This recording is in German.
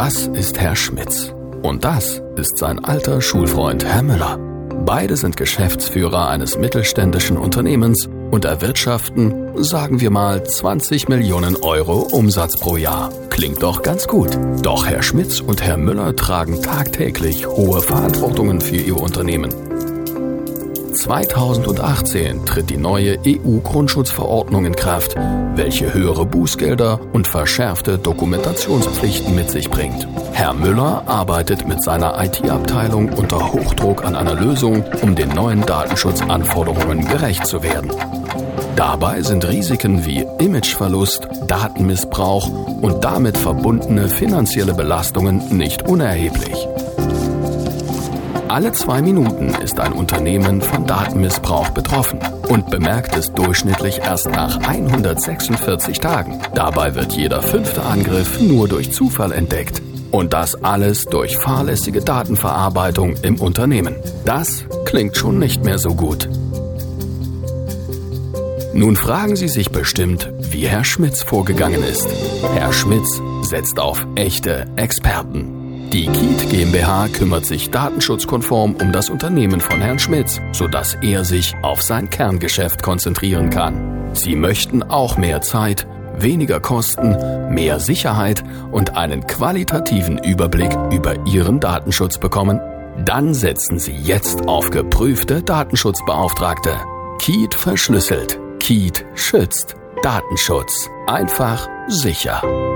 Das ist Herr Schmitz. Und das ist sein alter Schulfreund Herr Müller. Beide sind Geschäftsführer eines mittelständischen Unternehmens und erwirtschaften, sagen wir mal, 20 Millionen Euro Umsatz pro Jahr. Klingt doch ganz gut. Doch Herr Schmitz und Herr Müller tragen tagtäglich hohe Verantwortungen für ihr Unternehmen. 2018 tritt die neue EU-Grundschutzverordnung in Kraft, welche höhere Bußgelder und verschärfte Dokumentationspflichten mit sich bringt. Herr Müller arbeitet mit seiner IT-Abteilung unter Hochdruck an einer Lösung, um den neuen Datenschutzanforderungen gerecht zu werden. Dabei sind Risiken wie Imageverlust, Datenmissbrauch und damit verbundene finanzielle Belastungen nicht unerheblich. Alle 2 Minuten ist ein Unternehmen von Datenmissbrauch betroffen und bemerkt es durchschnittlich erst nach 146 Tagen. Dabei wird jeder 5. Angriff nur durch Zufall entdeckt. Und das alles durch fahrlässige Datenverarbeitung im Unternehmen. Das klingt schon nicht mehr so gut. Nun fragen Sie sich bestimmt, wie Herr Schmitz vorgegangen ist. Herr Schmitz setzt auf echte Experten. Die Kiet GmbH kümmert sich datenschutzkonform um das Unternehmen von Herrn Schmitz, sodass er sich auf sein Kerngeschäft konzentrieren kann. Sie möchten auch mehr Zeit, weniger Kosten, mehr Sicherheit und einen qualitativen Überblick über Ihren Datenschutz bekommen? Dann setzen Sie jetzt auf geprüfte Datenschutzbeauftragte. Kiet verschlüsselt. Kiet schützt. Datenschutz. Einfach sicher.